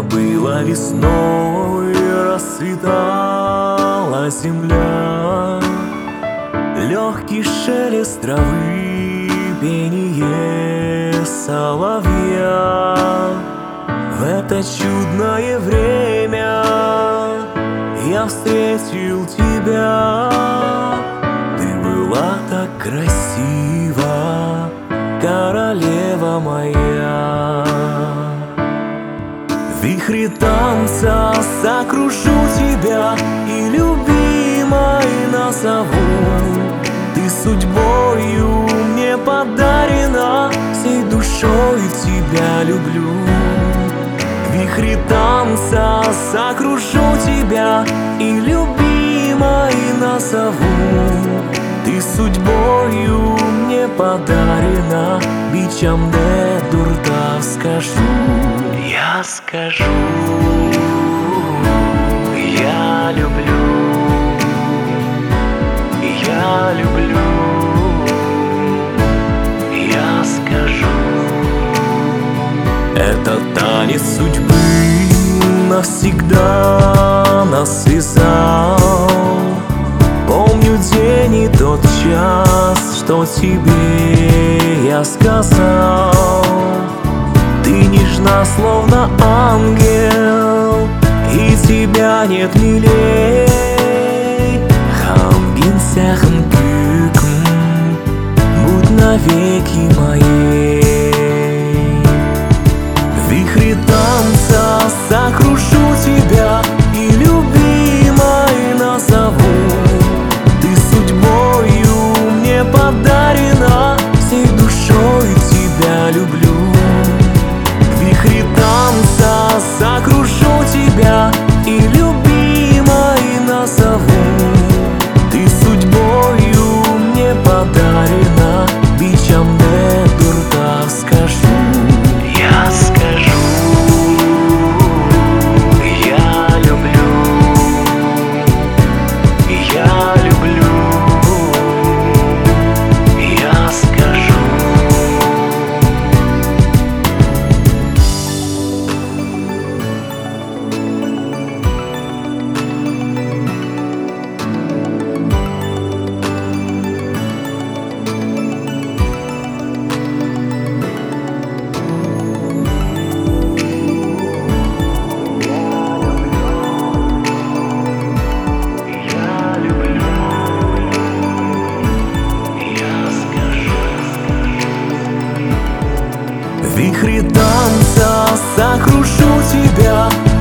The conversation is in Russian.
было весной, расцветала земля, легкий шелест травы, пение соловья. В это чудное время я встретил тебя. Ты была так красива, королева моя. В вихре танца сокрушу тебя и любимой назову. Ты судьбою мне подарена, всей душой тебя люблю. В вихре танца сокрушу тебя и любимой назову. Ты судьбою мне подарена, бичам де дурта скажу. Я скажу, я люблю, я люблю, я скажу. Это танец судьбы навсегда нас связал. Помню день и тот час, что тебе я сказал. Ты нежна, словно ангел, и тебя нет милей. Хамгинсяхн кюкм, будь навеки моей. В вихре танца сокрушу тебя и любимой назову. Ты судьбою мне подарена, всей душой тебя люблю. В вихре танца сокрушу тебя и любимой назову. Ты судьбою мне подарена, бичам де дурта скажу. Я скажу, я люблю, я люблю, я скажу. В вихре танца сокрушу тебя